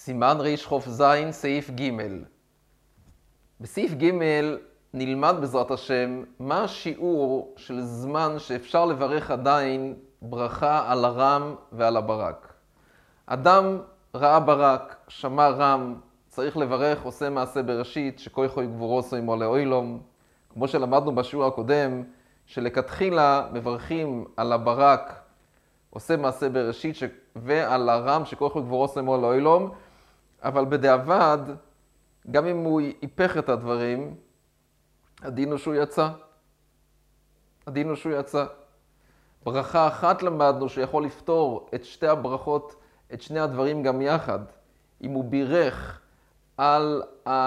סימן רח"ז סעיף ג'. בסעיף ג' נלמד בעזרת השם מה השיעור של זמן שאפשר לברך עדיין ברכה על הרם ועל הברק. אדם ראה ברק, שמע רם, צריך לברך עושה מעשה בראשית שכוחו יגבורוסו עמו לעילום. כמו שלמדנו בשיעור הקודם, שלכתחילה מברכים על הברק עושה מעשה בראשית ועל הרם שכוחו יגבורוסו עמו לעילום, אבל בדיעבד, גם אם הוא היפך את הדברים, הדין הוא שהוא יצא. הדין הוא שהוא יצא. ברכה אחת למדנו שיכול לפתור את שתי הברכות, את שני הדברים גם יחד. אם הוא בירך על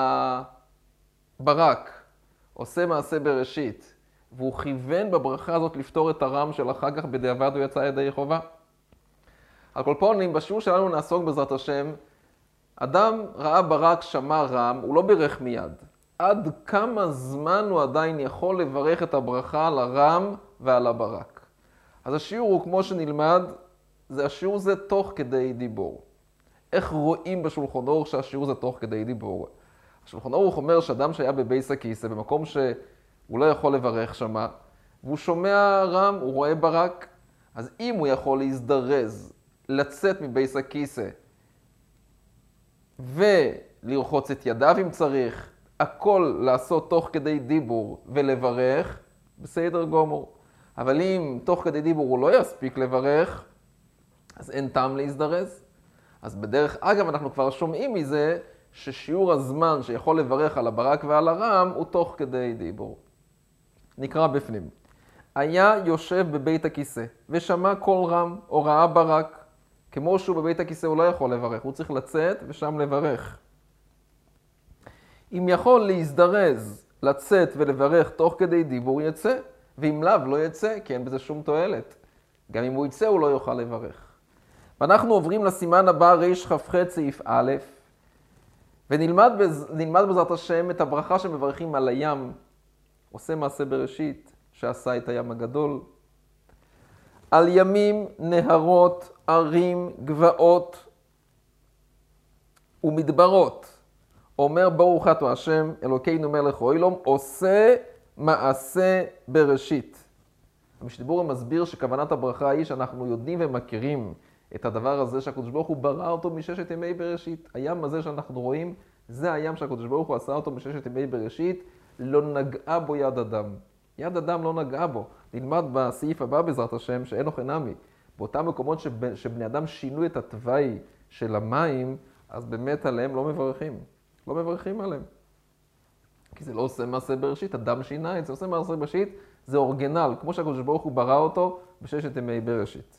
הברק, עושה מעשה בראשית, והוא כיוון בברכה הזאת לפתור את הרם של אחר כך, בדיעבד הוא יצא ידי חובה. על כל פנים, בשיעור שלנו נעסוק בעזרת השם, אדם ראה ברק, שמע רם, הוא לא בירך מיד. עד כמה זמן הוא עדיין יכול לברך את הברכה על הרם ועל הברק. אז השיעור הוא כמו שנלמד, השיעור זה תוך כדי דיבור. איך רואים בשולחן אורך שהשיעור זה תוך כדי דיבור? השולחן אורך אומר שאדם שהיה בבייס הכיסא, במקום שהוא לא יכול לברך שמה, והוא שומע רם, הוא רואה ברק, אז אם הוא יכול להזדרז, לצאת מבייס הכיסא, ולרחוץ את ידיו אם צריך, הכל לעשות תוך כדי דיבור ולברך, בסדר גמור. אבל אם תוך כדי דיבור הוא לא יספיק לברך, אז אין טעם להזדרז. אז בדרך אגב אנחנו כבר שומעים מזה ששיעור הזמן שיכול לברך על הברק ועל הרם הוא תוך כדי דיבור. נקרא בפנים. היה יושב בבית הכיסא ושמע קול רם או ראה ברק. כמו שהוא בבית הכיסא הוא לא יכול לברך, הוא צריך לצאת ושם לברך. אם יכול להזדרז, לצאת ולברך תוך כדי דיבור יצא, ואם לאו לא יצא, כי אין בזה שום תועלת. גם אם הוא יצא הוא לא יוכל לברך. ואנחנו עוברים לסימן הבא רח"ח סעיף א', ונלמד בעזרת השם את הברכה שמברכים על הים, עושה מעשה בראשית, שעשה את הים הגדול. על ימים, נהרות, ערים, גבעות ומדברות. אומר ברוך אתה השם, אלוקינו מלך העולם, עושה מעשה בראשית. המשדיבור מסביר שכוונת הברכה היא שאנחנו יודעים ומכירים את הדבר הזה שהקדוש ברוך הוא ברא אותו מששת ימי בראשית. הים הזה שאנחנו רואים, זה הים שהקדוש ברוך הוא עשה אותו מששת ימי בראשית, לא נגעה בו יד אדם. יד אדם לא נגעה בו. נלמד בסעיף הבא בעזרת השם שאין לו חינמי. באותם מקומות שבני אדם שינו את התוואי של המים, אז באמת עליהם לא מברכים. לא מברכים עליהם. כי זה לא עושה מעשה בראשית, אדם שינה את זה. עושה מעשה בראשית, זה אורגינל, כמו שהקדוש ברוך הוא ברא אותו בששת ימי בראשית.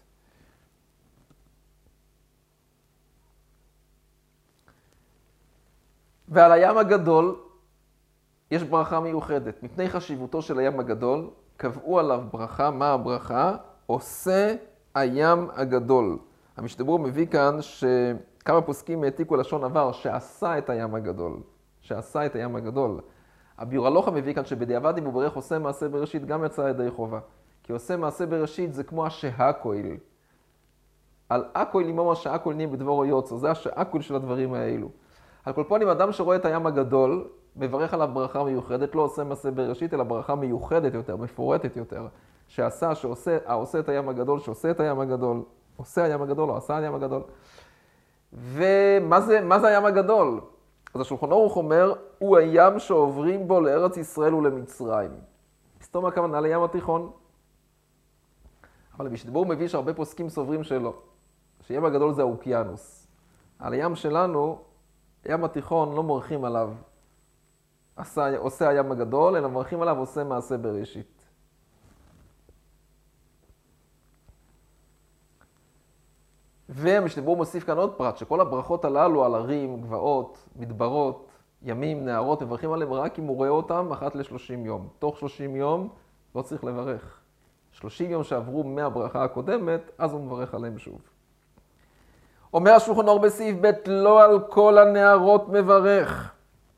ועל הים הגדול יש ברכה מיוחדת. מפני חשיבותו של הים הגדול, קבעו עליו ברכה. מה הברכה? עושה הים הגדול. המשדיבור מביא כאן שכמה פוסקים העתיקו לשון עבר שעשה את הים הגדול. שעשה את הים הגדול. הביאור הלוכה מביא כאן שבדיעבד אם הוא ברך עושה מעשה בראשית גם יצא ידי חובה. כי עושה מעשה בראשית זה כמו השהקויל. על אקויל אימו שהאקויל נהיה בדברו יוצא. זה השהקויל של הדברים האלו. על כל פנים אדם שרואה את הים הגדול, מברך עליו ברכה מיוחדת, לא עושה מעשה בראשית, אלא ברכה מיוחדת יותר, מפורטת יותר, העושה את הים הגדול, שעושה את הים הגדול, עושה הים הגדול, או עשה הים הגדול. ומה זה הים הגדול? אז השולחן ערוך אומר, הוא הים שעוברים בו לארץ ישראל ולמצרים. מסתום הכוונה לים התיכון. אבל המשדיבור מביא שהרבה פוסקים סוברים שלא, שים הגדול זה האוקיינוס. על הים שלנו, ים התיכון לא מורחים עליו עושה הים הגדול, אלא מברכים עליו עושה מעשה בראשית. והמשדיבור מוסיף כאן עוד פרט, שכל הברכות הללו על ערים, גבעות, מדברות, ימים, נהרות, מברכים עליהם רק אם הוא רואה אותם אחת ל-30 יום. תוך 30 יום לא צריך לברך. 30 יום שעברו מהברכה הקודמת, אז הוא מברך עליהם שוב. אומר השולחן אורך בסעיף ב' לא על כל הנהרות מברך,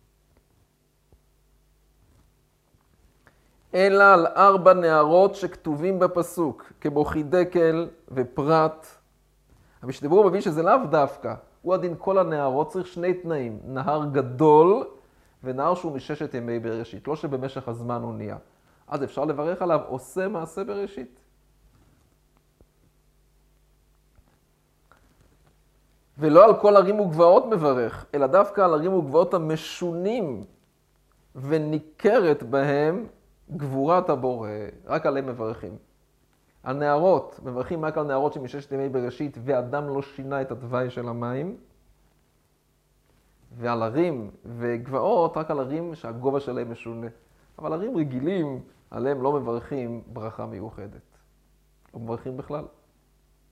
אלא על 4 נהרות שכתובים בפסוק, כמו חידקל ופרת. המשדיבור מביא שזה לאו דווקא הוא הדין כל הנהרות, צריך שני תנאים, נהר גדול ונהר שהוא מששת ימי בראשית, לא שבמשך הזמן הוא נהיה. אז אפשר לברך עליו, עושה מעשה בראשית. ולא על כל ערים וגבעות מברך, אלא דווקא על ערים וגבעות המשונים, וניכרת בהם גבורת הבורא, רק עליהם מברכים. הנהרות, מברכים רק על נהרות שמששת ימי בראשית, ואדם לא שינה את התוואי של המים. ועל ערים וגבעות, רק על ערים שהגובה שלהם משונה. אבל ערים רגילים, עליהם לא מברכים ברכה מיוחדת. לא מברכים בכלל.